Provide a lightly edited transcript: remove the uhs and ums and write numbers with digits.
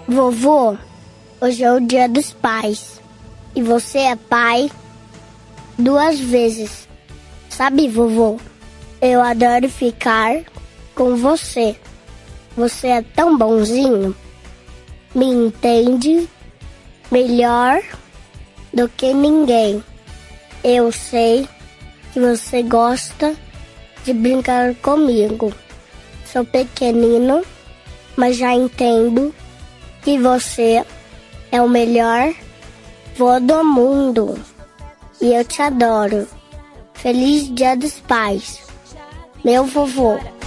Vovô, hoje é o Dia dos Pais. E você é pai 2 vezes. Sabe, vovô? Eu adoro ficar com você. Você é tão bonzinho. Me entende melhor do que ninguém. Eu sei que você gosta de brincar comigo. Sou pequenino, mas já entendo que você é o melhor vô do mundo. E eu te adoro. Feliz Dia dos Pais, meu vovô.